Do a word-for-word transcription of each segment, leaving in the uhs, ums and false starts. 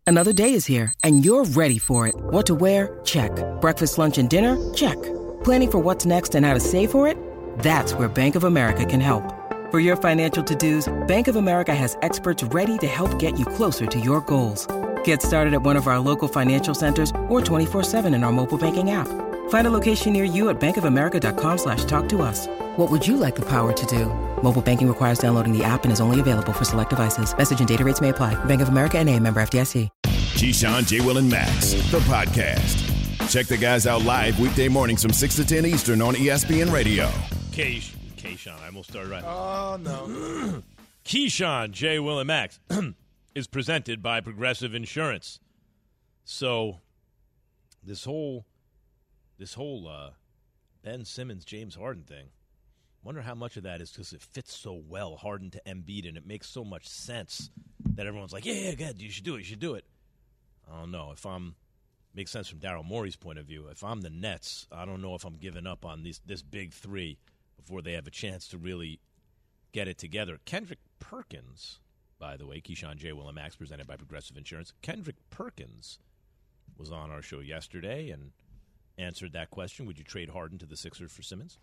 Another day is here, and you're ready for it. What to wear? Check. Breakfast, lunch, and dinner? Check. Planning for what's next and how to save for it? That's where Bank of America can help. For your financial to-dos, Bank of America has experts ready to help get you closer to your goals. Get started at one of our local financial centers or twenty-four seven in our mobile banking app. Find a location near you at bankofamerica.com slash talk to us. What would you like the power to do? Mobile banking requires downloading the app and is only available for select devices. Message and data rates may apply. Bank of America N A, member F D I C. Keyshawn, J. Will, and Max, the podcast. Check the guys out live weekday mornings from six to ten Eastern on E S P N Radio. Keish, Keyshawn, I almost started right. Oh, no. Keyshawn, J. Will, and Max is presented by Progressive Insurance. So this whole this whole uh, Ben Simmons, James Harden thing, wonder how much of that is because it fits so well, Harden to Embiid, and it makes so much sense that everyone's like, yeah, yeah, good, you should do it, you should do it. I don't know. If I'm – makes sense from Daryl Morey's point of view. If I'm the Nets, I don't know if I'm giving up on these, this big three before they have a chance to really get it together. Kendrick Perkins, by the way, Keyshawn, J. Will, and Max, presented by Progressive Insurance. Kendrick Perkins was on our show yesterday and answered that question. Would you trade Harden to the Sixers for Simmons?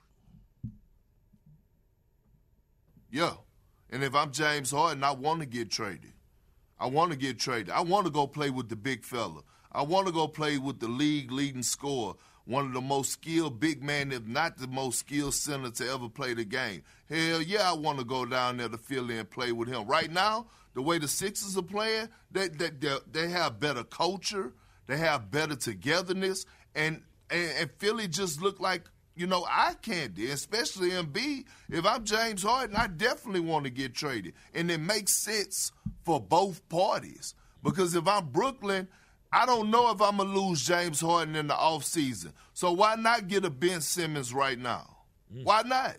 Yeah, and if I'm James Harden, I want to get traded. I want to get traded. I want to go play with the big fella. I want to go play with the league leading scorer, one of the most skilled big men, if not the most skilled center to ever play the game. Hell yeah, I want to go down there to Philly and play with him. Right now, the way the Sixers are playing, they they, they, they have better culture, they have better togetherness, and, and, and Philly just look like, you know, eye candy, especially Embiid. If I'm James Harden, I definitely want to get traded. And it makes sense for both parties. Because if I'm Brooklyn, I don't know if I'm going to lose James Harden in the offseason. So why not get a Ben Simmons right now? Mm. Why not?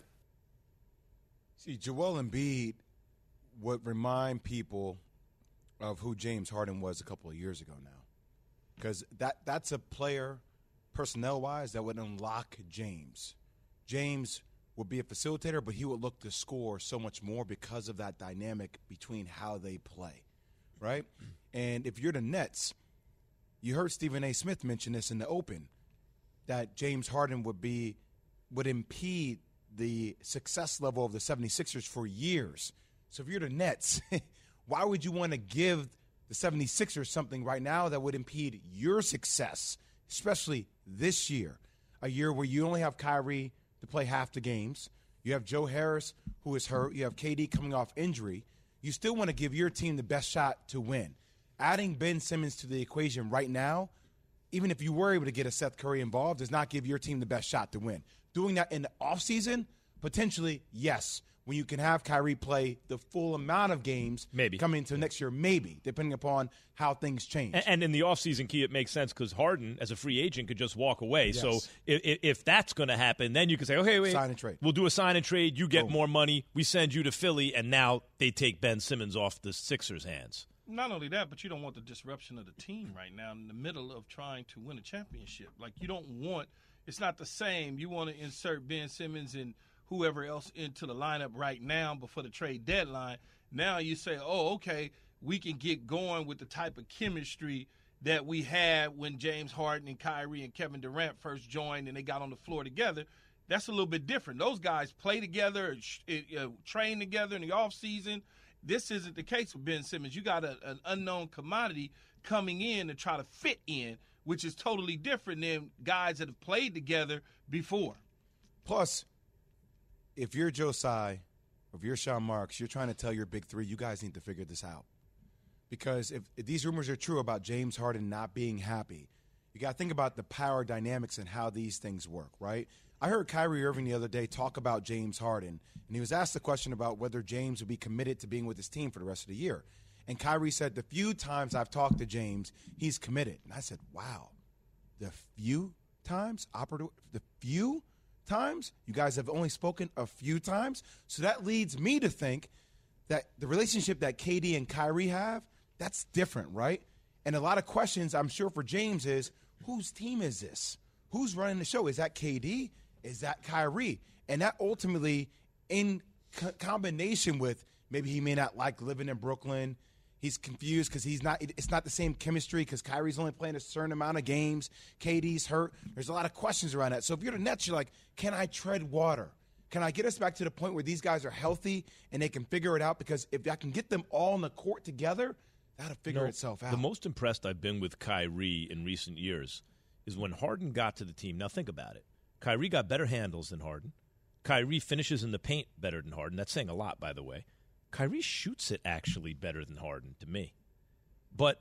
See, Joel Embiid would remind people of who James Harden was a couple of years ago now. Because that, that's a player – personnel-wise, that would unlock James. James would be a facilitator, but he would look to score so much more because of that dynamic between how they play, right? And if you're the Nets, you heard Stephen A. Smith mention this in the open, that James Harden would be would impede the success level of the seventy-sixers for years. So if you're the Nets, why would you want to give the seventy-sixers something right now that would impede your success, especially this year, a year where you only have Kyrie to play half the games. You have Joe Harris, who is hurt. You have K D coming off injury. You still want to give your team the best shot to win. Adding Ben Simmons to the equation right now, even if you were able to get a Seth Curry involved, does not give your team the best shot to win. Doing that in the offseason, potentially, yes. When you can have Kyrie play the full amount of games maybe coming into next year, maybe, depending upon how things change. And, and in the offseason, Key, it makes sense because Harden, as a free agent, could just walk away. Yes. So if, if that's going to happen, then you can say, okay, wait, sign and trade. We'll do a sign and trade. You get Boom. more money. We send you to Philly, and now they take Ben Simmons off the Sixers' hands. Not only that, but you don't want the disruption of the team right now in the middle of trying to win a championship. Like, you don't want – it's not the same. You want to insert Ben Simmons and – whoever else into the lineup right now before the trade deadline. Now you say, oh, okay, we can get going with the type of chemistry that we had when James Harden and Kyrie and Kevin Durant first joined and they got on the floor together. That's a little bit different. Those guys play together, uh, train together in the offseason. This isn't the case with Ben Simmons. You got a, an unknown commodity coming in to try to fit in, which is totally different than guys that have played together before. Plus, if you're Joe Tsai, if you're Sean Marks, you're trying to tell your big three, you guys need to figure this out. Because if, if these rumors are true about James Harden not being happy, you got to think about the power dynamics and how these things work, right? I heard Kyrie Irving the other day talk about James Harden, and he was asked the question about whether James would be committed to being with his team for the rest of the year. And Kyrie said, the few times I've talked to James, he's committed. And I said, wow, the few times? Operative, the few times? You guys have only spoken a few times? So that leads me to think that the relationship that K D and Kyrie have, that's different, right? And a lot of questions, I'm sure, for James is, whose team is this? Who's running the show? Is that K D? Is that Kyrie? And that ultimately, in co- combination with maybe he may not like living in Brooklyn, he He's confused because he's not. It's not the same chemistry because Kyrie's only playing a certain amount of games. K D's hurt. There's a lot of questions around that. So if you're the Nets, you're like, can I tread water? Can I get us back to the point where these guys are healthy and they can figure it out? Because if I can get them all on the court together, that'll figure you know, itself out. The most impressed I've been with Kyrie in recent years is when Harden got to the team. Now think about it. Kyrie got better handles than Harden. Kyrie finishes in the paint better than Harden. That's saying a lot, by the way. Kyrie shoots it actually better than Harden to me. But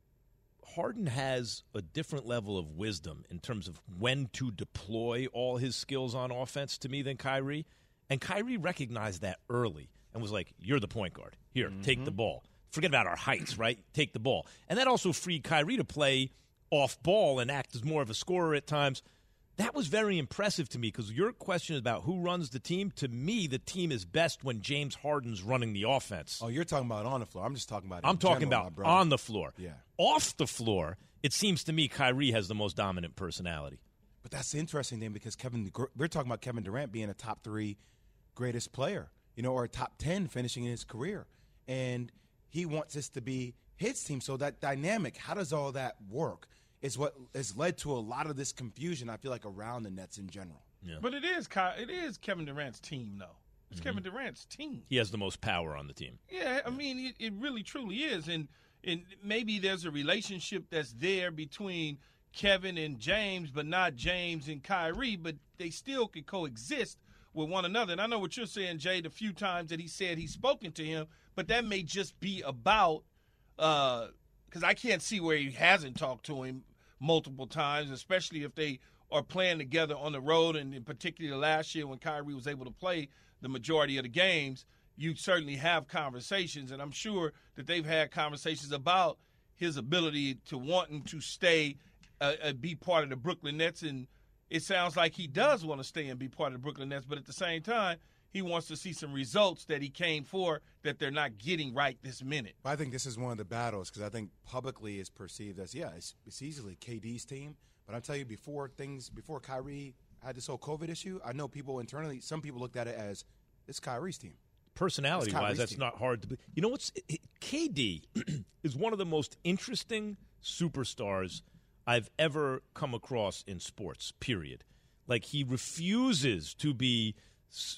Harden has a different level of wisdom in terms of when to deploy all his skills on offense to me than Kyrie. And Kyrie recognized that early and was like, you're the point guard. Here, mm-hmm. take the ball. Forget about our heights, right? Take the ball. And that also freed Kyrie to play off ball and act as more of a scorer at times. That was very impressive to me because your question is about who runs the team. To me, the team is best when James Harden's running the offense. Oh, you're talking about on the floor. I'm just talking about I'm talking general, about on the floor. Yeah. Off the floor, it seems to me Kyrie has the most dominant personality. But that's the interesting thing because Kevin, we're talking about Kevin Durant being a top three greatest player, you know, or a top ten finishing in his career. And he wants this to be his team. So that dynamic, how does all that work? Is what has led to a lot of this confusion, I feel like, around the Nets in general. Yeah. But it is it is Kevin Durant's team, though. It's mm-hmm. Kevin Durant's team. He has the most power on the team. Yeah, I mean, it, it really, truly is. And, and maybe there's a relationship that's there between Kevin and James, but not James and Kyrie, but they still could coexist with one another. And I know what you're saying, Jay, the few times that he said he's spoken to him, but that may just be about uh, – because I can't see where he hasn't talked to him multiple times, especially if they are playing together on the road. And in particular last year when Kyrie was able to play the majority of the games, you certainly have conversations. And I'm sure that they've had conversations about his ability to wanting to stay uh, and be part of the Brooklyn Nets. And it sounds like he does want to stay and be part of the Brooklyn Nets. But at the same time, he wants to see some results that he came for that they're not getting right this minute. I think this is one of the battles because I think publicly it's perceived as, yeah, it's, it's easily K D's team. But I'll tell you, before things, before Kyrie had this whole COVID issue, I know people internally, some people looked at it as it's Kyrie's team. Personality-wise, that's team. Not hard to be. You know what's – K D is one of the most interesting superstars I've ever come across in sports, period. Like, he refuses to be –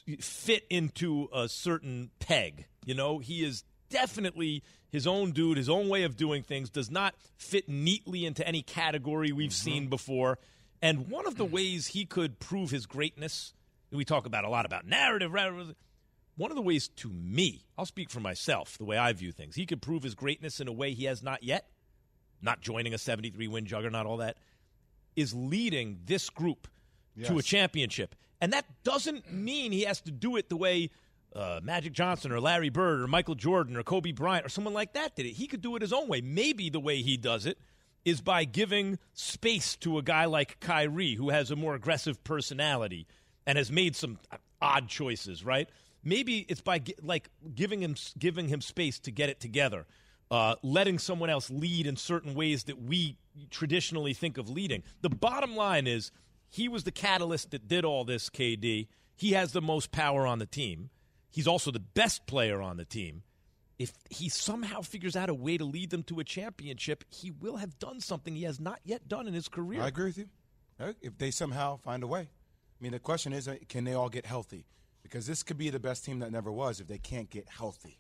fit into a certain peg. You know, he is definitely his own dude, his own way of doing things, does not fit neatly into any category we've mm-hmm. seen before. And one of the ways he could prove his greatness, we talk about a lot about narrative, one of the ways to me, I'll speak for myself, the way I view things, he could prove his greatness in a way he has not yet, not joining a seventy-three win juggernaut, all that, is leading this group yes. to a championship. And that doesn't mean he has to do it the way uh, Magic Johnson or Larry Bird or Michael Jordan or Kobe Bryant or someone like that did it. He could do it his own way. Maybe the way he does it is by giving space to a guy like Kyrie, who has a more aggressive personality and has made some odd choices, right? Maybe it's by like giving him giving him space to get it together, uh, letting someone else lead in certain ways that we traditionally think of leading. The bottom line is, he was the catalyst that did all this, K D. He has the most power on the team. He's also the best player on the team. If he somehow figures out a way to lead them to a championship, he will have done something he has not yet done in his career. I agree with you. If they somehow find a way. I mean, the question is, can they all get healthy? Because this could be the best team that never was if they can't get healthy.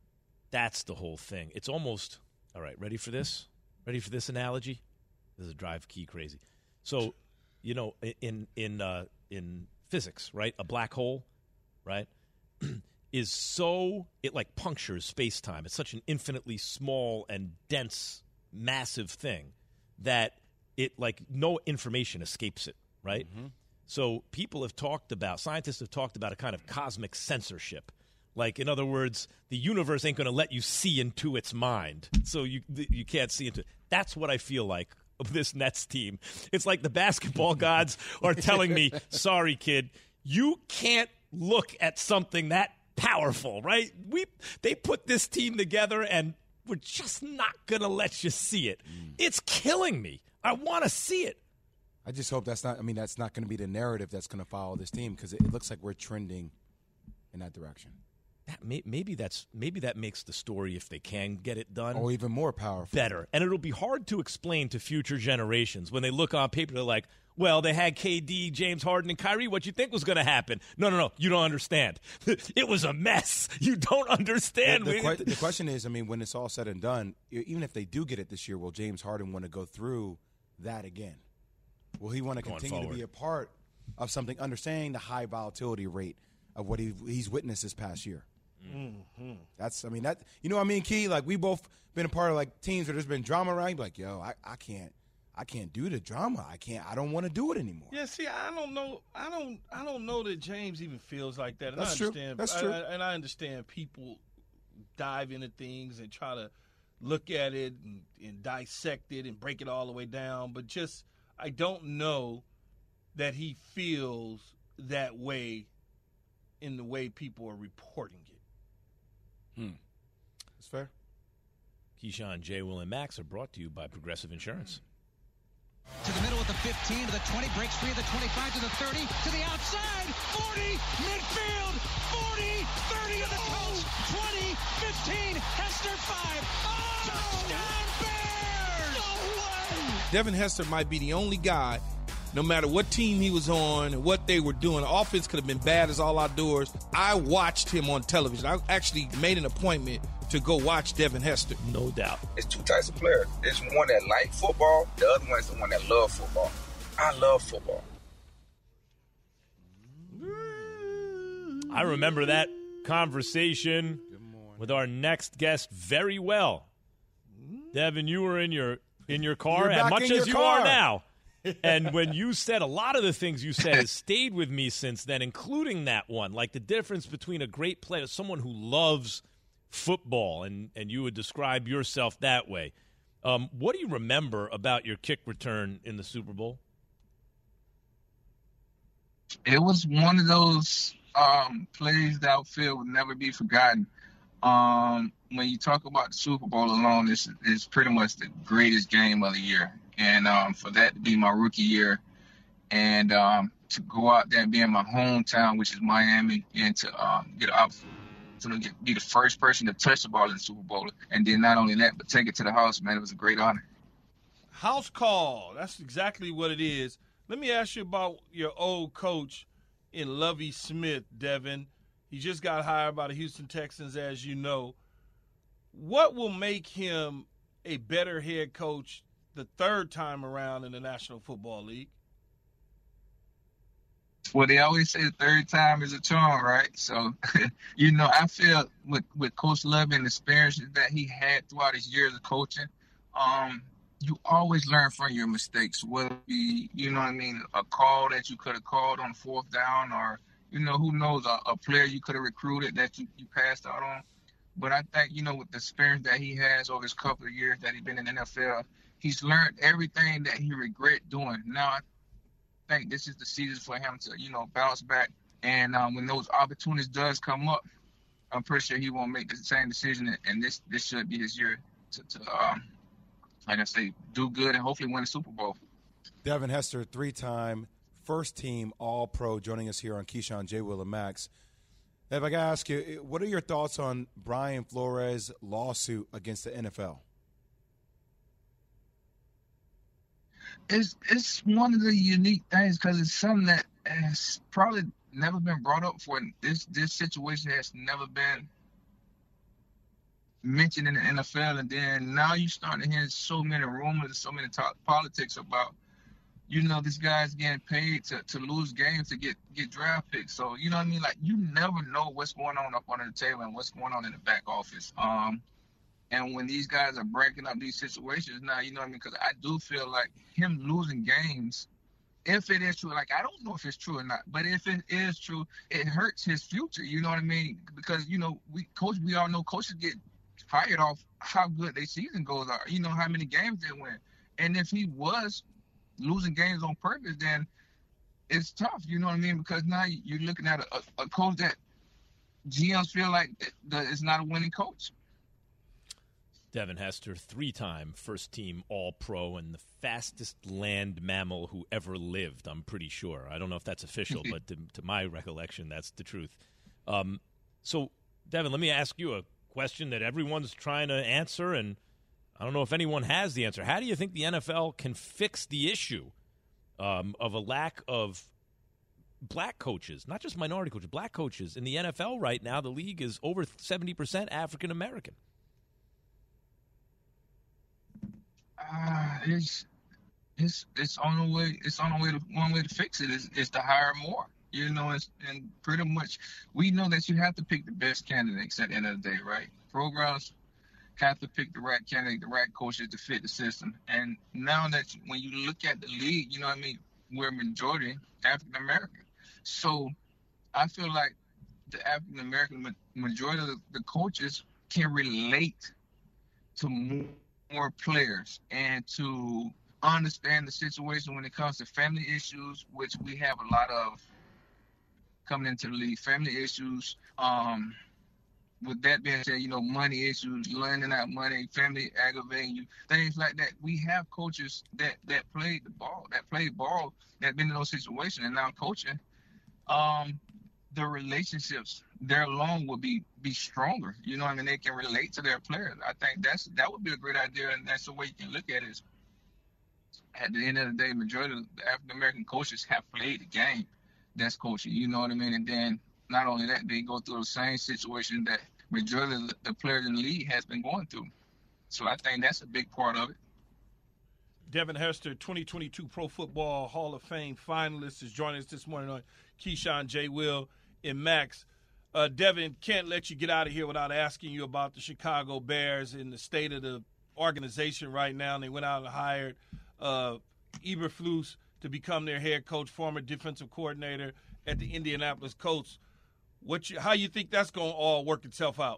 That's the whole thing. It's almost – all right, ready for this? Ready for this analogy? This is drive Key crazy. So – you know, in in uh, in physics, right? A black hole, right, is so it like punctures space-time. It's such an infinitely small and dense, massive thing that it like no information escapes it, right? Mm-hmm. So people have talked about, scientists have talked about a kind of cosmic censorship. Like, in other words, the universe ain't going to let you see into its mind, so you you can't see into it. That's what I feel like of this Nets team. It's like the basketball gods are telling me, sorry, kid, you can't look at something that powerful, right? We They put this team together, and we're just not going to let you see it. Mm. It's killing me. I want to see it. I just hope that's not – I mean, that's not going to be the narrative that's going to follow this team because it, it looks like we're trending in that direction. that may, maybe that's maybe that makes the story, if they can get it done, or even more powerful, better. And it'll be hard to explain to future generations when they look on paper. They're like, well, they had K D, James Harden, and Kyrie. What you think was going to happen? No, no, no. You don't understand. It was a mess. You don't understand. The, the, que- the question is, I mean, when it's all said and done, even if they do get it this year, will James Harden want to go through that again? Will he want to Going continue forward. to be a part of something, understanding the high volatility rate of what he, he's witnessed this past year? Mm-hmm. That's, I mean, that, you know what I mean, Key? Like, we both been a part of, like, teams where there's been drama around. You're like, yo, I, I can't. I can't do the drama. I can't. I don't want to do it anymore. Yeah, see, I don't know. I don't. I don't know that James even feels like that. And That's I understand, true. That's true. I, I, and I understand people dive into things and try to look at it and, and dissect it and break it all the way down. But just, I don't know that he feels that way in the way people are reporting it. Hmm. That's fair. Keyshawn, J. Will, and Max are brought to you by Progressive Insurance. To the middle at the fifteen, to the twenty, breaks free at the twenty-five, to the thirty, to the outside, forty, midfield, forty, thirty to the coast, twenty, fifteen, Hester five, oh, touchdown Bears! No way! Devin Hester might be the only guy, no matter what team he was on and what they were doing, the offense could have been bad as all outdoors. I watched him on television. I actually made an appointment to go watch Devin Hester. No doubt. It's two types of players. There's one that like football. The other one is the one that love football. I love football. I remember that conversation with our next guest very well. Devin, you were in your in your car, You're as back much in as your you car. are now. And when you said a lot of the things you said has stayed with me since then, including that one, like the difference between a great player, someone who loves football, and, and you would describe yourself that way. Um, what do you remember about your kick return in the Super Bowl? It was one of those um, plays that I feel would never be forgotten. Um, when you talk about the Super Bowl alone, it's, it's pretty much the greatest game of the year. And um, for that to be my rookie year and um, to go out there and be in my hometown, which is Miami, and to um, get an opportunity to get, be the first person to touch the ball in the Super Bowl. And then not only that, but take it to the house, man, it was a great honor. House call. That's exactly what it is. Let me ask you about your old coach in Lovie Smith, Devin. He just got hired by the Houston Texans, as you know. What will make him a better head coach the third time around in the National Football League? Well, they always say the third time is a charm, right? So, you know, I feel with, with Coach Love and the experiences that he had throughout his years of coaching, um, you always learn from your mistakes, whether it be, you know what I mean, a call that you could have called on fourth down or, you know, who knows, a, a player you could have recruited that you, you passed out on. But I think, you know, with the experience that he has over his couple of years that he's been in the N F L, he's learned everything that he regret doing. Now, I think this is the season for him to, you know, bounce back. And um, when those opportunities does come up, I'm pretty sure he won't make the same decision. And this this should be his year to, to um, like I say, do good and hopefully win the Super Bowl. Devin Hester, three-time first-team All-Pro, joining us here on Keyshawn, J. Will, and Max. If I got to ask you, what are your thoughts on Brian Flores' lawsuit against the N F L? It's it's one of the unique things because it's something that has probably never been brought up before. This this situation has never been mentioned in the N F L, and then now you start to hear so many rumors and so many talk, politics about, you know, this guy's getting paid to, to lose games to get, get draft picks. So, you know what I mean? Like, you never know what's going on up under the table and what's going on in the back office. Um, and when these guys are breaking up these situations now, you know what I mean? Because I do feel like him losing games, if it is true, like, I don't know if it's true or not, but if it is true, it hurts his future. You know what I mean? Because, you know, we coach, we all know coaches get fired off how good their season goes are. You know how many games they win. And if he was losing games on purpose, then it's tough, you know what I mean? Because now you're looking at a, a coach that G Ms feel like that is not a winning coach. Devin Hester, three-time first-team All-Pro and the fastest land mammal who ever lived, I'm pretty sure. I don't know if that's official, but to, to my recollection, that's the truth. Um, so Devin, let me ask you a question that everyone's trying to answer, and I don't know if anyone has the answer. How do you think the N F L can fix the issue um, of a lack of black coaches, not just minority coaches, black coaches in the N F L right now? The league is over seventy percent African American. Uh, it's it's it's on the way. It's on the way to one way to fix it is, is to hire more. You know, it's, and pretty much we know that you have to pick the best candidates at the end of the day, right? Programs have to pick the right candidate, the right coaches to fit the system. And now that you, when you look at the league, you know what I mean, we're majority African American. So I feel like the African American majority of the, the coaches can relate to more, more players and to understand the situation when it comes to family issues, which we have a lot of coming into the league. Family issues, um, with that being said, you know, money issues, lending out money, family aggravating you, things like that. We have coaches that, that played the ball, that played ball, that been in those situations, and now coaching. Um, the relationships there alone will be be stronger. You know what I mean? They can relate to their players. I think that's that would be a great idea, and that's the way you can look at it. Is at the end of the day, majority of the African American coaches have played the game that's coaching. You know what I mean? And then not only that, they go through the same situation that majority of the players in the league has been going through. So I think that's a big part of it. Devin Hester, twenty twenty-two Pro Football Hall of Fame finalist, is joining us this morning on Keyshawn, J. Will, and Max. Uh, Devin, can't let you get out of here without asking you about the Chicago Bears and the state of the organization right now. And they went out and hired uh, Eberflus to become their head coach, former defensive coordinator at the Indianapolis Colts. What you, how you think that's going to all work itself out?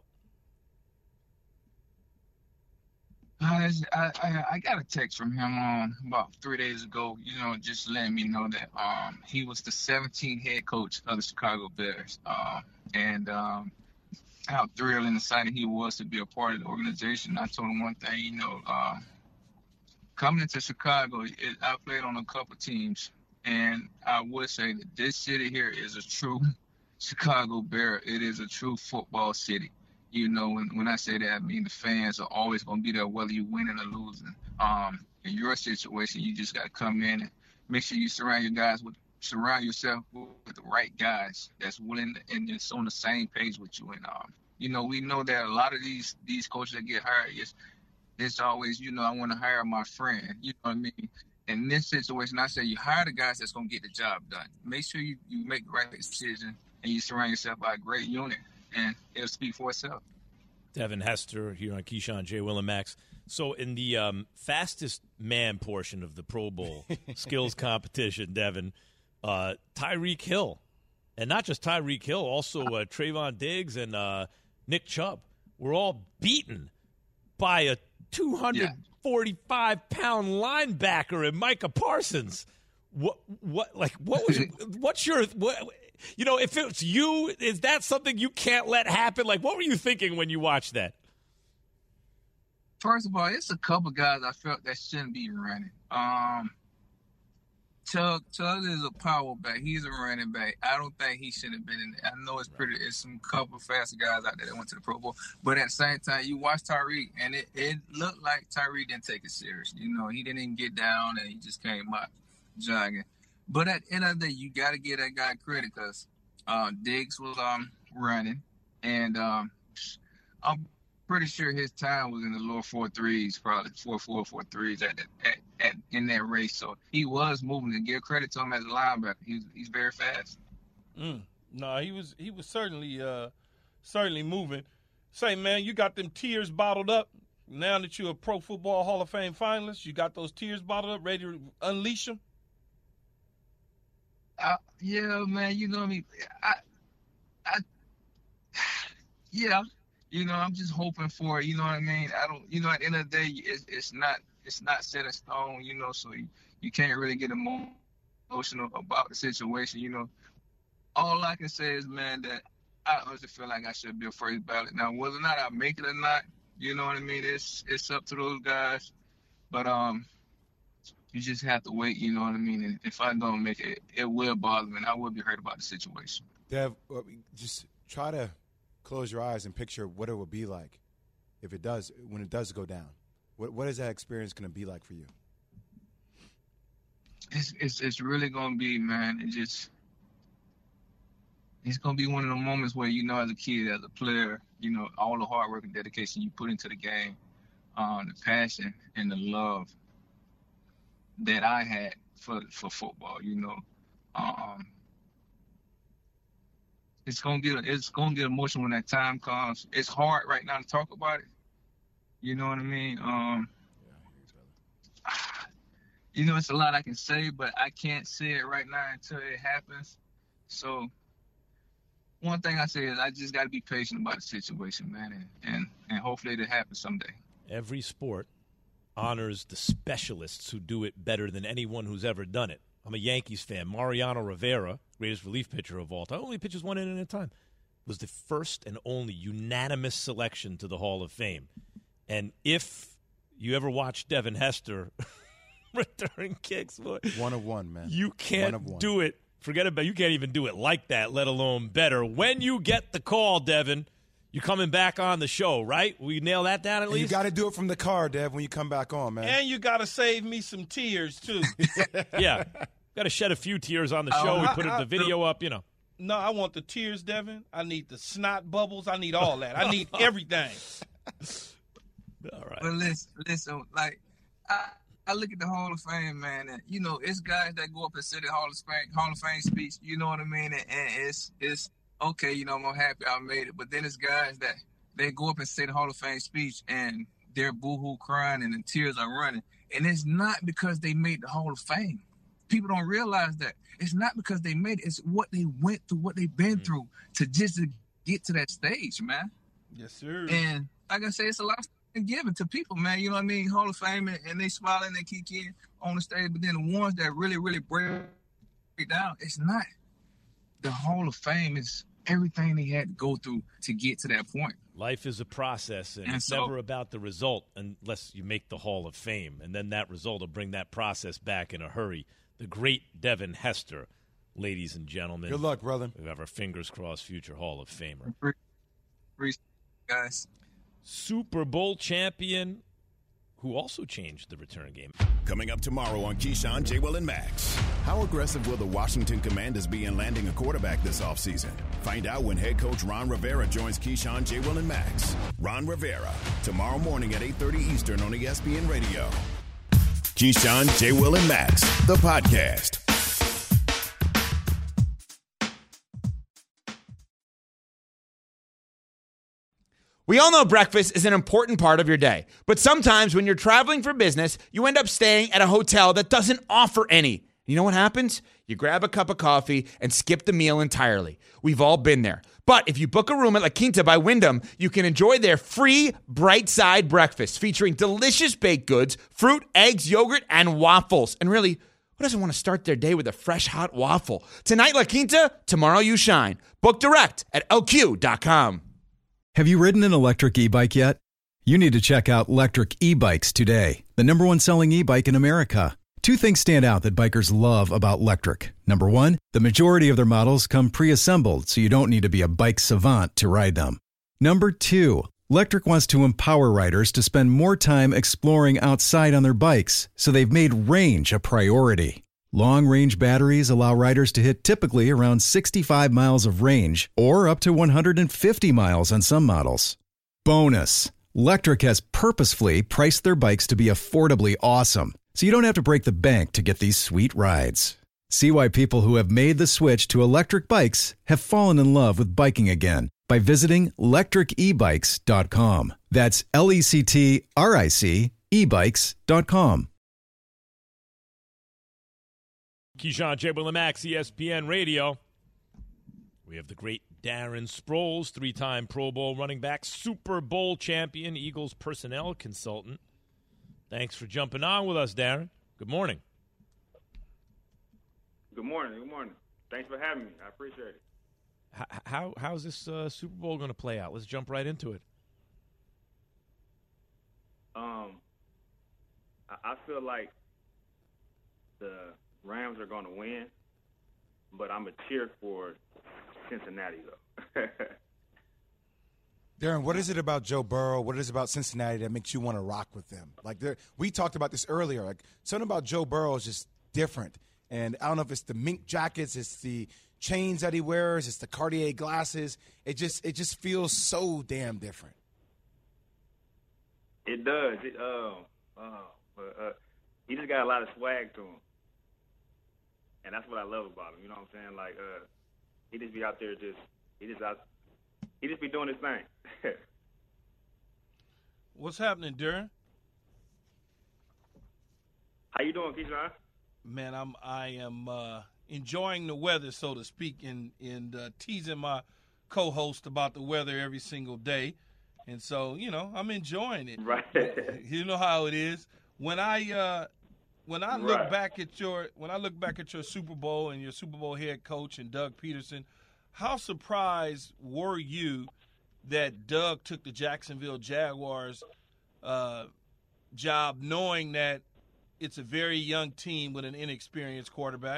I, I I got a text from him um, about three days ago, you know, just letting me know that um, he was the seventeenth head coach of the Chicago Bears. Uh, and um, how thrilled and excited he was to be a part of the organization. I told him one thing, you know, uh, coming into Chicago, it, I played on a couple teams, and I would say that this city here is a true Chicago Bear. It is a true football city. You know, when, when I say that, I mean the fans are always going to be there whether you're winning or losing. Um, in your situation, you just got to come in and make sure you surround your guys with, surround yourself with, with the right guys that's willing to, and just on the same page with you. And, um, you know, we know that a lot of these these coaches that get hired, it's, it's always, you know, I want to hire my friend. You know what I mean? In this situation, I say you hire the guys that's going to get the job done. Make sure you, you make the right decision and you surround yourself by a great unit. And it'll speak for itself. Devin Hester here on Keyshawn, J. Will, and Max. So in the um, fastest man portion of the Pro Bowl skills competition, Devin, uh, Tyreek Hill, and not just Tyreek Hill, also uh, Trayvon Diggs and uh, Nick Chubb were all beaten by a two hundred forty-five pound linebacker in Micah Parsons. What? What? Like, what was? What's your? What? You know, if it's you, is that something you can't let happen? Like, what were you thinking when you watched that? First of all, it's a couple guys I felt that shouldn't be running. Um, Tug, Tug is a power back. He's a running back. I don't think he should have been in there. I know it's pretty. It's some couple faster guys out there that went to the Pro Bowl, but at the same time, you watch Tyreek, and it, it looked like Tyreek didn't take it serious. You know, he didn't even get down, and he just came out jogging. But at the end of the day, you got to give that guy credit because uh, Diggs was um, running, and um, I'm pretty sure his time was in the lower four threes, probably four four four threes at, at, at in that race. So he was moving. And give credit to him as a linebacker. He's he's very fast. Mm. No, he was he was certainly uh, certainly moving. Say, man, you got them tears bottled up. Now that you're a Pro Football Hall of Fame finalist, you got those tears bottled up, ready to unleash them. Uh, yeah, man, you know what I mean? I, I, yeah, you know, I'm just hoping for it, you know what I mean? I don't, you know, at the end of the day, it's, it's not, it's not set in stone, you know, so you, you can't really get emotional about the situation, you know. All I can say is, man, that I honestly feel like I should be a first ballot. Now, whether or not I make it or not, you know what I mean? It's, it's up to those guys, but, um, you just have to wait, you know what I mean? And if I don't make it, it will bother me, and I will be hurt about the situation. Dev, just try to close your eyes and picture what it would be like if it does, when it does go down. What what is that experience going to be like for you? It's it's it's really gonna be, man. It just it's gonna be one of the moments where, you know, as a kid, as a player, you know, all the hard work and dedication you put into the game, um, the passion and the love that I had for for football, you know, um, it's gonna get it's gonna get emotional when that time comes. It's hard right now to talk about it. You know what I mean? Um, you know, it's a lot I can say, but I can't say it right now until it happens. So one thing I say is I just got to be patient about the situation, man, and, and, and hopefully it happens someday. Every sport honors the specialists who do it better than anyone who's ever done it. I'm a Yankees fan. Mariano Rivera, greatest relief pitcher of all time, only pitches one inning at a time, was the first and only unanimous selection to the Hall of Fame. And if you ever watch Devin Hester return kicks, boy, One of one, man. you can't One of one. do it. Forget about You can't even do it like that, let alone better. When you get the call, Devin, you're coming back on the show, right? We nail that down at And least? you got to do it from the car, Dev, when you come back on, man. And you got to save me some tears, too. Yeah. Got to shed a few tears on the show. Oh, we I- put I- the video up, you know. No, I want the tears, Devin. I need the snot bubbles. I need all that. I need everything. All right. But listen, listen, like I, I look at the Hall of Fame, man, and you know, it's guys that go up and say the Hall of Fame, Hall of Fame speech. You know what I mean? And, and it's it's okay, you know, I'm happy I made it. But then it's guys that they go up and say the Hall of Fame speech, and they're boohoo crying and the tears are running, and it's not because they made the Hall of Fame. People don't realize that it's not because they made it. It's what they went through, what they've been Mm. through to just to get to that stage, man. Yes, sir. And like I say, it's a lot of given to people, man. You know what I mean? Hall of Fame, and, and they smiling, they kick in on the stage. But then the ones that really, really break it down, it's not. The Hall of Fame is everything they had to go through to get to that point. Life is a process, and, And it's so- never about the result unless you make the Hall of Fame. And then that result will bring that process back in a hurry. The great Devin Hester, ladies and gentlemen. Good luck, brother. We have our fingers crossed, future Hall of Famer. Appreciate it, guys. Super Bowl champion who also changed the return game. Coming up tomorrow on Keyshawn, J. Will, and Max. How aggressive will the Washington Commanders be in landing a quarterback this offseason? Find out when head coach Ron Rivera joins Keyshawn, J. Will, and Max. Ron Rivera, tomorrow morning at eight thirty Eastern on E S P N Radio. Keyshawn, J. Will, and Max, the podcast. We all know breakfast is an important part of your day, but sometimes when you're traveling for business, you end up staying at a hotel that doesn't offer any. You know what happens? You grab a cup of coffee and skip the meal entirely. We've all been there. But if you book a room at La Quinta by Wyndham, you can enjoy their free Bright Side breakfast featuring delicious baked goods, fruit, eggs, yogurt, and waffles. And really, who doesn't want to start their day with a fresh hot waffle? Tonight, La Quinta, tomorrow you shine. Book direct at L Q dot com. Have you ridden an electric e-bike yet? You need to check out Lectric E-Bikes today, the number one selling e-bike in America. Two things stand out that bikers love about Lectric. Number one, the majority of their models come pre-assembled, so you don't need to be a bike savant to ride them. Number two, Lectric wants to empower riders to spend more time exploring outside on their bikes, so they've made range a priority. Long-range batteries allow riders to hit typically around sixty-five miles of range or up to one hundred fifty miles on some models. Bonus, Lectric has purposefully priced their bikes to be affordably awesome, so you don't have to break the bank to get these sweet rides. See why people who have made the switch to electric bikes have fallen in love with biking again by visiting lectric e bikes dot com. That's L E C T R I C e bikes dot com. Keyshawn, J. Will, and Max, E S P N Radio. We have the great Darren Sproles, three-time Pro Bowl running back, Super Bowl champion, Eagles personnel consultant. Thanks for jumping on with us, Darren. Good morning. Good morning. Good morning. Thanks for having me. I appreciate it. How, how how's this uh, Super Bowl going to play out? Let's jump right into it. Um, I, I feel like the Rams are going to win, but I'm a cheer for Cincinnati, though. Darren, what is it about Joe Burrow? What is it about Cincinnati that makes you want to rock with them? Like we talked about this earlier. Like something about Joe Burrow is just different. And I don't know if it's the mink jackets, it's the chains that he wears, it's the Cartier glasses. It just it just feels so damn different. It does. It, uh, uh, but, uh, he just got a lot of swag to him, and that's what I love about him. You know what I'm saying? Like uh, he just be out there, just he just out, he just be doing his thing. What's happening, Darren? How you doing, Keyshawn? Man, I'm I am uh, enjoying the weather, so to speak, and and uh, teasing my co-host about the weather every single day, and so you know I'm enjoying it. Right. You know how it is when I uh, when I look Right. back at your when I look back at your Super Bowl and your Super Bowl head coach and Doug Peterson. How surprised were you that Doug took the Jacksonville Jaguars uh, job, knowing that it's a very young team with an inexperienced quarterback?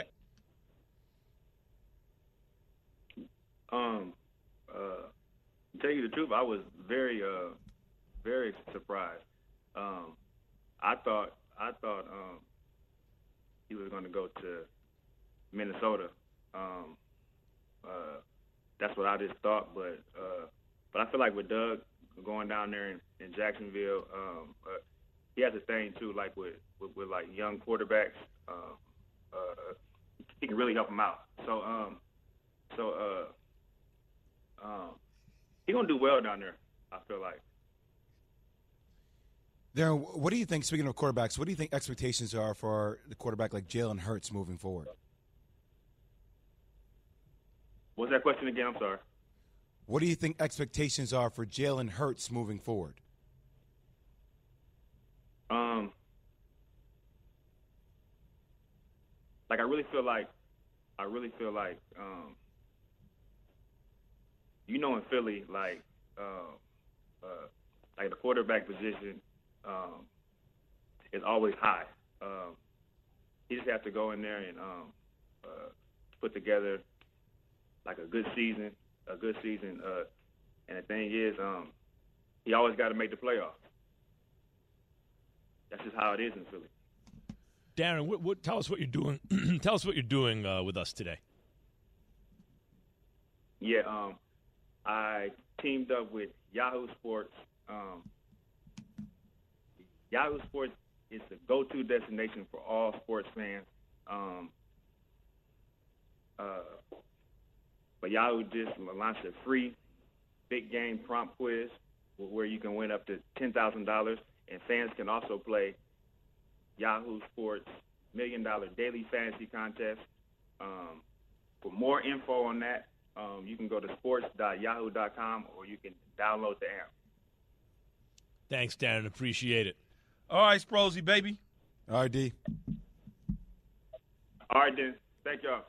Um, uh, to tell you the truth, I was very, uh, very surprised. Um, I thought, I thought um, he was going to go to Minnesota. Um, uh, that's what I just thought, but uh, but I feel like with Doug going down there in, in Jacksonville, um, uh, he has a thing too, like with, with, with like young quarterbacks. Uh, uh, he can really help them out. So, um, so uh, um, he's gonna do well down there, I feel like. Darren, what do you think, speaking of quarterbacks, what do you think expectations are for the quarterback like Jalen Hurts moving forward? What's that question again? I'm sorry. What do you think expectations are for Jalen Hurts moving forward? Um, like I really feel like, I really feel like, um, you know, in Philly, like, uh, uh, like the quarterback position um, is always high. Um, you just have to go in there and um, uh, put together like a good season, a good season. Uh, and the thing is, um, he always got to make the playoffs. That's just how it is in Philly. Darren, what, what, tell us what you're doing. Tell us what you're doing uh, with us today. Yeah, um, I teamed up with Yahoo Sports. Um, Yahoo Sports is the go-to destination for all sports fans. Um, uh, but Yahoo just launched a free big game prompt quiz where you can win up to ten thousand dollars. And fans can also play Yahoo Sports Million Dollar Daily Fantasy Contest. Um, for more info on that, um, you can go to sports dot yahoo dot com or you can download the app. Thanks, Darren. Appreciate it. All right, Sprozy, baby. All right, D. All right, then. Thank y'all.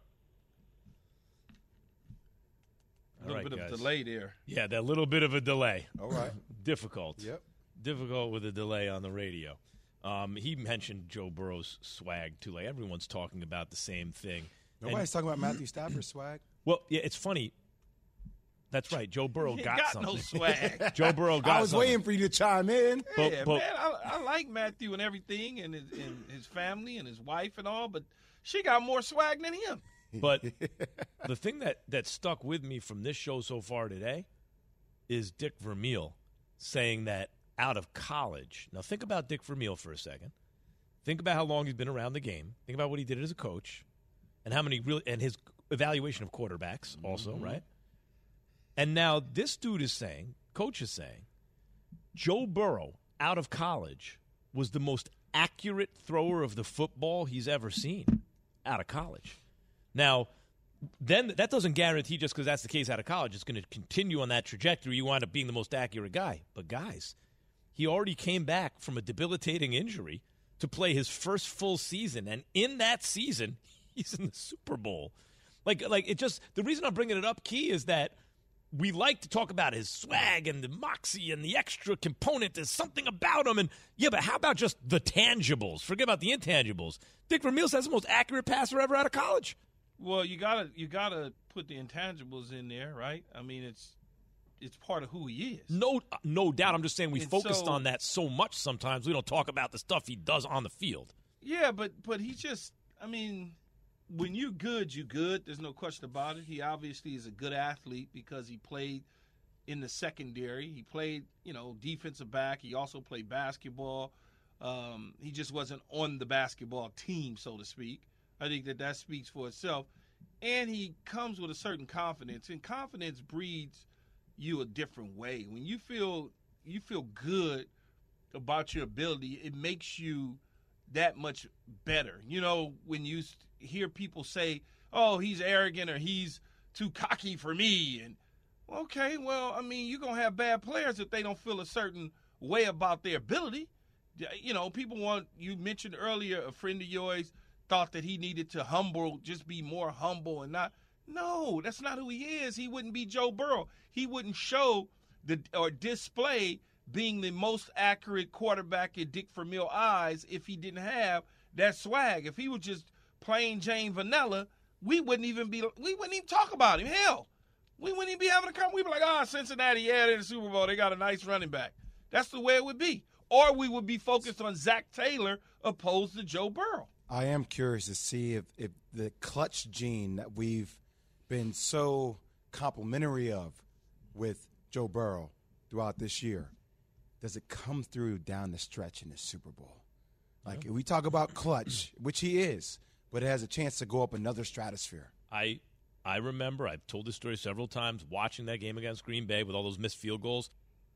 A little right, bit guys. of delay there. Yeah, that little bit of a delay. All right. Difficult. Yep. Difficult with a delay on the radio. Um, he mentioned Joe Burrow's swag, too. Like, everyone's talking about the same thing. Nobody's And- talking about Matthew Stafford's swag. Well, yeah, it's funny. That's right. Joe Burrow He got, got something. no swag. Joe Burrow got I was something. waiting for you to chime in. But- yeah, but- man, I, I like Matthew and everything, and his, and his family and his wife and all, but she got more swag than him. But the thing that, that stuck with me from this show so far today is Dick Vermeil saying that out of college. Now, think about Dick Vermeil for a second. Think about how long he's been around the game. Think about what he did as a coach and how many really and his evaluation of quarterbacks also, Mm-hmm. right? And now this dude is saying, coach is saying, Joe Burrow out of college was the most accurate thrower of the football he's ever seen out of college. Now, then that doesn't guarantee just because that's the case out of college, it's going to continue on that trajectory. You wind up being the most accurate guy. But, guys, he already came back from a debilitating injury to play his first full season. And in that season, he's in the Super Bowl. Like, like it just – the reason I'm bringing it up, Key, is that we like to talk about his swag and the moxie and the extra component. There's something about him. And, yeah, but how about just the tangibles? Forget about the intangibles. Dick Vermeil says the most accurate passer ever out of college. Well, you gotta you gotta put the intangibles in there, right? I mean, it's it's part of who he is. No, no doubt. I'm just saying we And focused so- on that so much sometimes we don't talk about the stuff he does on the field. Yeah, but but he just, I mean, when you're good, you're good. There's no question about it. He obviously is a good athlete because he played in the secondary. He played, you know, defensive back. He also played basketball. Um, he just wasn't on the basketball team, so to speak. I think that that speaks for itself. And he comes with a certain confidence, and confidence breeds you a different way. When you feel you feel good about your ability, it makes you that much better. You know, when you hear people say, oh, he's arrogant or he's too cocky for me. And, okay, well, I mean, you're going to have bad players if they don't feel a certain way about their ability. You know, people want, you mentioned earlier, a friend of yours thought that he needed to humble, just be more humble and not. No, that's not who he is. He wouldn't be Joe Burrow. He wouldn't show the or display being the most accurate quarterback in Dick Vermeil eyes if he didn't have that swag. If he was just plain Jane vanilla, we wouldn't even be we wouldn't even talk about him. Hell, we wouldn't even be having a conversation. We'd be like, ah, oh, Cincinnati, yeah, they're in the Super Bowl. They got a nice running back. That's the way it would be. Or we would be focused on Zach Taylor opposed to Joe Burrow. I am curious to see if, if the clutch gene that we've been so complimentary of with Joe Burrow throughout this year, does it come through down the stretch in the Super Bowl? Like, if we talk about clutch, which he is, but it has a chance to go up another stratosphere. I I remember, I've told this story several times, watching that game against Green Bay with all those missed field goals,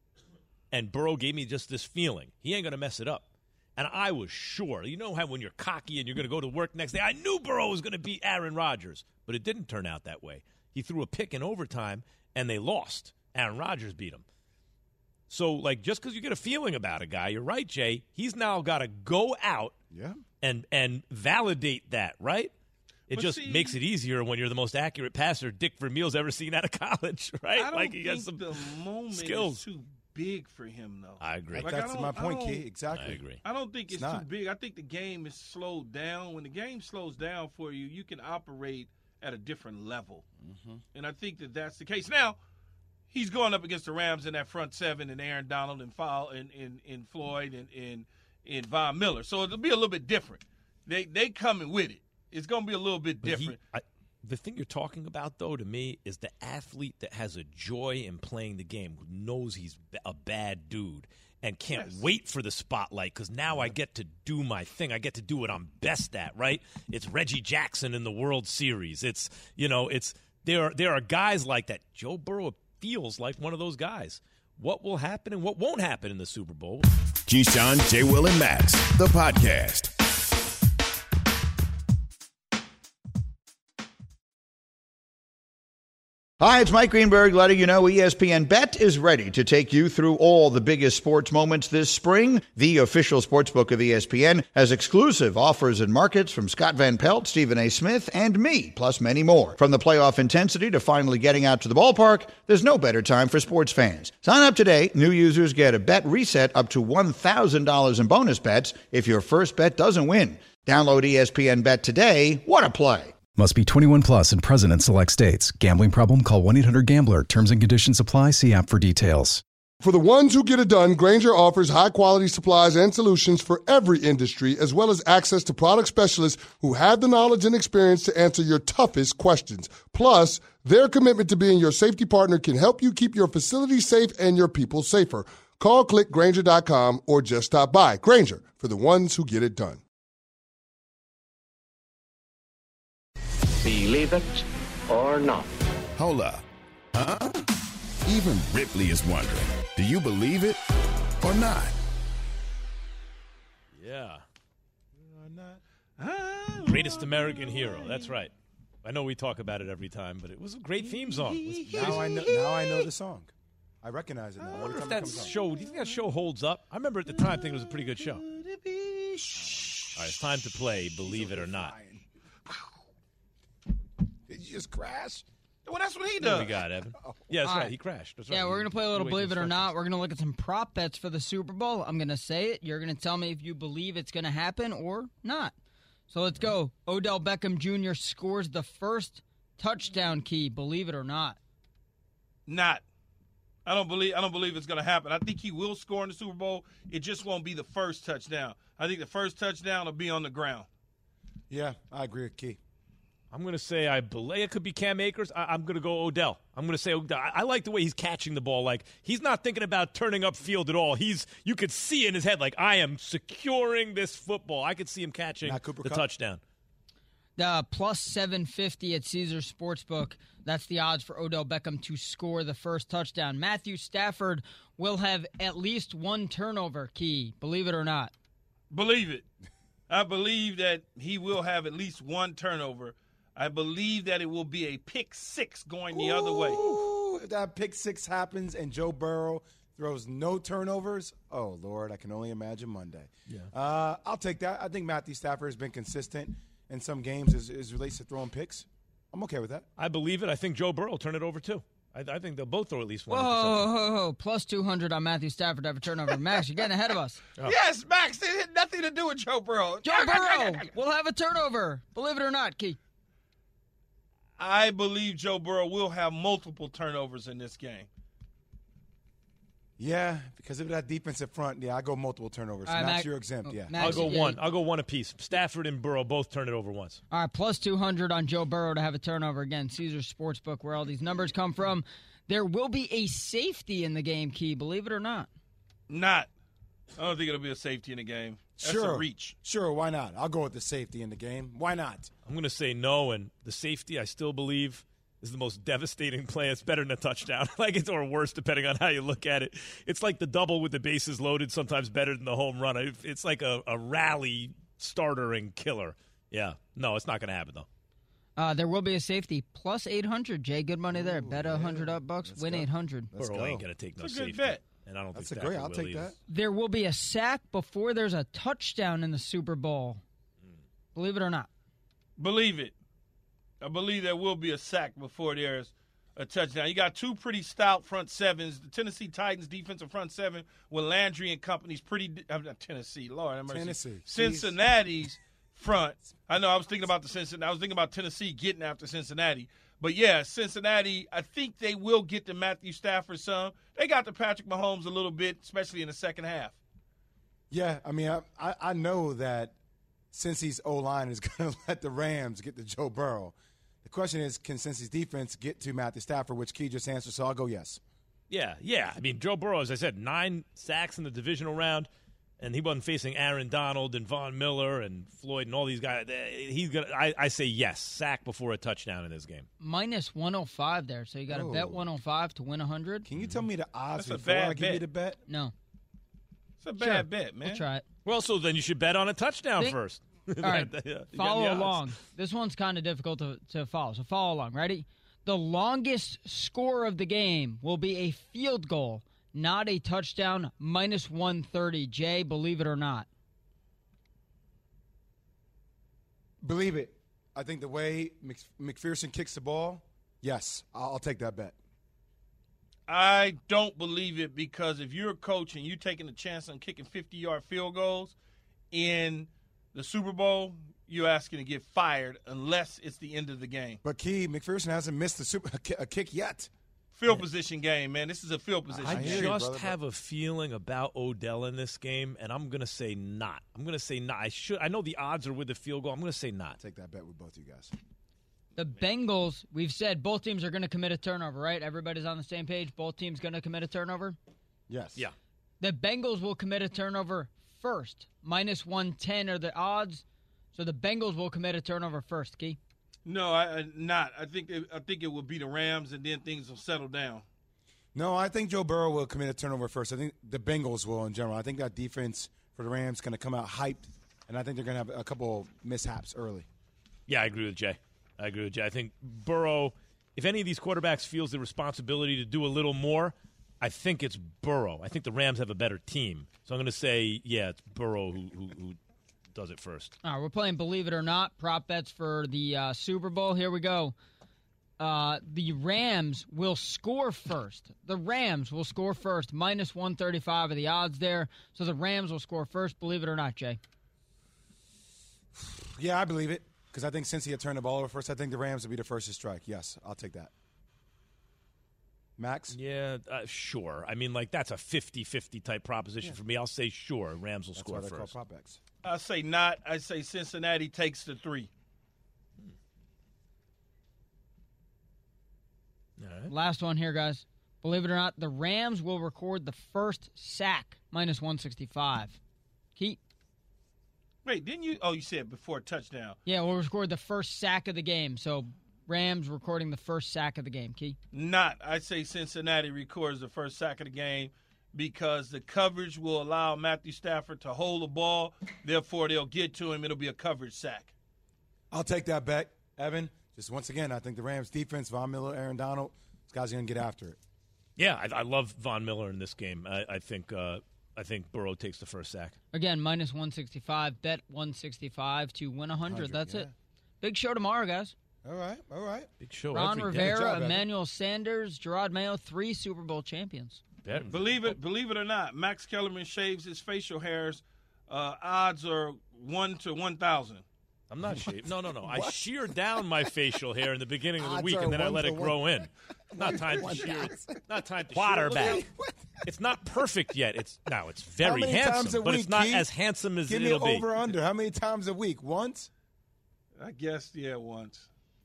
and Burrow gave me just this feeling. He ain't going to mess it up. And I was sure. You know how when you're cocky and you're going to go to work next day, I knew Burrow was going to beat Aaron Rodgers, but it didn't turn out that way. He threw a pick in overtime, and they lost. Aaron Rodgers beat him. So, like, just because you get a feeling about a guy, you're right, Jay, he's now got to go out yeah. and and validate that, right? It But just see, makes it easier when you're the most accurate passer Dick Vermeil's ever seen out of college, right? I don't like he think got some the moment skills. is too big for him, though. I agree. Like, That's I my don't- point, I don't- Key. Exactly. I agree. I don't think it's, It's too not. big. I think the game is slowed down. When the game slows down for you, you can operate at a different level. Mm-hmm. And I think that that's the case. Now, he's going up against the Rams in that front seven and Aaron Donald and Fowl and, and, and Floyd and, and, and Von Miller. So it'll be a little bit different. They they coming with it. It's going to be a little bit But he- different. I, the thing you're talking about, though, to me, is the athlete that has a joy in playing the game, who knows he's b- a bad dude and can't Yes. wait for the spotlight because now I get to do my thing. I get to do what I'm best at, right? It's Reggie Jackson in the World Series. It's, you know, it's there are, there are guys like that. Joe Burrow feels like one of those guys. What will happen and what won't happen in the Super Bowl? Keyshawn, J. Will, and Max, the podcast. Hi, it's Mike Greenberg letting you know E S P N Bet is ready to take you through all the biggest sports moments this spring. The official sportsbook of E S P N has exclusive offers and markets from Scott Van Pelt, Stephen A. Smith, and me, plus many more. From the playoff intensity to finally getting out to the ballpark, there's no better time for sports fans. Sign up today. New users get a bet reset up to one thousand dollars in bonus bets if your first bet doesn't win. Download E S P N Bet today. What a play. Must be twenty-one plus and present in select states. Gambling problem? Call one eight hundred gambler. Terms and conditions apply. See app for details. For the ones who get it done, Grainger offers high-quality supplies and solutions for every industry, as well as access to product specialists who have the knowledge and experience to answer your toughest questions. Plus, their commitment to being your safety partner can help you keep your facility safe and your people safer. Call click Grainger dot com or just stop by. Grainger, for the ones who get it done. Believe it or not. Hold up. Huh? Even Ripley is wondering, do you believe it or not? Yeah. Greatest American hero. That's right. I know we talk about it every time, but it was a great theme song. Now I know. Now I know the song. I recognize it now. I Every wonder if time it that comes on. show, do you think that show holds up? I remember at the time thinking it was a pretty good show. All right, it's time to play Believe It or Not. Did you just crash? Well, that's what he What does. do we got, Evan? Yeah, that's All right. right. He crashed. That's Yeah, right. we're He- going to play a little he Believe It or waited Not. We're going to look at some prop bets for the Super Bowl. I'm going to say it. You're going to tell me if you believe it's going to happen or not. So let's go. Odell Beckham Junior scores the first touchdown key. Believe it or not. Not. I don't believe I don't believe it's going to happen. I think he will score in the Super Bowl. It just won't be the first touchdown. I think the first touchdown will be on the ground. Yeah, I agree with Key. I'm going to say I believe it could be Cam Akers. I, I'm going to go Odell. I'm going to say Odell. I, I like the way he's catching the ball. Like, he's not thinking about turning up field at all. He's You could see in his head, like, I am securing this football. I could see him catching the Kupp? touchdown. The plus seven fifty at Caesars Sportsbook. That's the odds for Odell Beckham to score the first touchdown. Matthew Stafford will have at least one turnover, Key. Believe it or not. Believe it. I believe that he will have at least one turnover. I believe that it will be a pick six going the Ooh, other way. If that pick six happens and Joe Burrow throws no turnovers, oh, Lord, I can only imagine Monday. Yeah. Uh, I'll take that. I think Matthew Stafford has been consistent in some games as, as relates to throwing picks. I'm okay with that. I believe it. I think Joe Burrow will turn it over, too. I, I think they'll both throw at least one. Whoa, whoa, whoa, whoa. Plus two hundred on Matthew Stafford to have a turnover. Max, you're getting ahead of us. Oh. Yes, Max, it had nothing to do with Joe Burrow. Joe Burrow will have a turnover. Believe it or not, Key. I believe Joe Burrow will have multiple turnovers in this game. Yeah, because of that defensive front, yeah, I go multiple turnovers. All right, Max, Mac- you're exempt, yeah. Max, I'll go yeah, one. yeah. I'll go one apiece. Stafford and Burrow both turn it over once. All right, plus two hundred on Joe Burrow to have a turnover. Again, Caesars Sportsbook, where all these numbers come from. There will be a safety in the game, Key, believe it or not. Not. I don't think it'll be a safety in the game. That's sure. a reach. Sure, why not? I'll go with the safety in the game. Why not? I'm going to say no, and the safety, I still believe, is the most devastating play. It's better than a touchdown. like it's or worse, depending on how you look at it. It's like the double with the bases loaded, sometimes better than the home run. It's like a, a rally starter and killer. Yeah. No, it's not going to happen, though. Uh, there will be a safety. Plus eight hundred. Jay, good money there. Bet one hundred up bucks, Let's win go. eight hundred. Let's Burrow go. ain't going to take no That's a good safety. bet. And I don't That's think a great. Stafford I'll will take either. that. There will be a sack before there's a touchdown in the Super Bowl. Believe it or not. Believe it. I believe there will be a sack before there's a touchdown. You got two pretty stout front sevens. The Tennessee Titans defensive front seven with Landry and company's pretty – I'm not Tennessee. Lord have mercy. Tennessee. Cincinnati's front. I know I was thinking about the Cincinnati. I was thinking about Tennessee getting after Cincinnati. But, yeah, Cincinnati, I think they will get to Matthew Stafford some. They got to Patrick Mahomes a little bit, especially in the second half. Yeah, I mean, I, I, I know that Cincy's O-line is going to let the Rams get to Joe Burrow. The question is, can Cincy's defense get to Matthew Stafford, which Key just answered, so I'll go yes. Yeah, yeah. I mean, Joe Burrow, as I said, nine sacks in the divisional round, and he wasn't facing Aaron Donald and Von Miller and Floyd and all these guys. He's gonna. I, I say yes, sack before a touchdown in this game. Minus one oh five there, so you got to Oh. bet one oh five to win one hundred. Can you tell me the odds That's a before bad I give bet. you the bet? No. It's a bad Sure. bet, man. We'll try it. Well, so then you should bet on a touchdown Think- first. All right, Yeah, you got follow the odds. along. This one's kind of difficult to, to follow, so follow along. Ready? The longest score of the game will be a field goal, not a touchdown, minus one thirty. Jay, believe it or not. Believe it. I think the way Mc, McPherson kicks the ball, yes, I'll, I'll take that bet. I don't believe it because if you're a coach and you're taking a chance on kicking fifty-yard field goals in the Super Bowl, you're asking to get fired unless it's the end of the game. But Key, McPherson hasn't missed a, super, a, ki- a kick yet. Field position game, man. This is a field position I game. hear you, just brother, have a feeling about Odell in this game, and I'm going to say not. I'm going to say not. I should. I know the odds are with the field goal. I'm going to say not. Take that bet with both you guys. The Bengals, we've said both teams are going to commit a turnover, right? Everybody's on the same page. Both teams going to commit a turnover? Yes. Yeah. The Bengals will commit a turnover first. Minus one ten are the odds. So the Bengals will commit a turnover first, Key. No, I, I not. I think it, I think it will be the Rams, and then things will settle down. No, I think Joe Burrow will commit a turnover first. I think the Bengals will in general. I think that defense for the Rams is going to come out hyped, and I think they're going to have a couple mishaps early. Yeah, I agree with Jay. I agree with Jay. I think Burrow, if any of these quarterbacks feels the responsibility to do a little more, I think it's Burrow. I think the Rams have a better team. So I'm going to say, yeah, it's Burrow who, who, who does it first. All right, we're playing Believe It or Not, prop bets for the uh, Super Bowl. Here we go. Uh, the Rams will score first. The Rams will score first. Minus one thirty-five are the odds there. So the Rams will score first. Believe it or not, Jay. Yeah, I believe it because I think since he had turned the ball over first, I think the Rams will be the first to strike. Yes, I'll take that. Max? Yeah, uh, sure. I mean, like, that's a fifty-fifty type proposition yeah. for me. I'll say sure. Rams will that's score why they're first. called prop bets. I say not. I say Cincinnati takes the three. All right. Last one here, guys. Believe it or not, the Rams will record the first sack, minus one sixty-five. Keith? Wait, didn't you? Oh, you said before touchdown. Yeah, we'll record the first sack of the game. So Rams recording the first sack of the game. Keith? Not. I say Cincinnati records the first sack of the game because the coverage will allow Matthew Stafford to hold the ball. Therefore, they'll get to him. It'll be a coverage sack. I'll take that bet, Evan. Just once again, I think the Rams defense, Von Miller, Aaron Donald, these guys are going to get after it. Yeah, I, I love Von Miller in this game. I, I think uh, I think Burrow takes the first sack. Again, minus one sixty-five. Bet one sixty-five to win one hundred. That's yeah. it. Big show tomorrow, guys. All right, all right. Big show. Ron every Rivera, day. job, Emmanuel Sanders, Gerard Mayo, three Super Bowl champions. Better. Believe it, believe it or not, Max Kellerman shaves his facial hairs. Uh, odds are one to one thousand. I'm not shaved. No, no, no. I shear down my facial hair in the beginning of the Odds week, are and then I one let to it one. grow in. Not time to shear it. Not time to shear Quarterback. it. It's not perfect yet. It's now it's very How many handsome, times a but week, it's not Keith? as handsome as Give me it'll an be. over under. How many times a week? Once? I guess, yeah, once.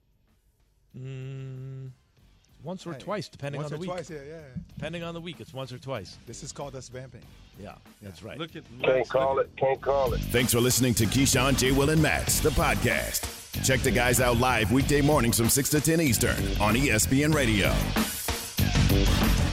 Mm, once or Hey, twice, depending once on the or week. twice, yeah, yeah. Depending on the week, it's once or twice. This is called us vamping. Yeah, that's right. Look at Can't call it. Can't call it. Thanks for listening to Keyshawn, J. Will, and Max, the podcast. Check the guys out live weekday mornings from six to ten Eastern on E S P N Radio.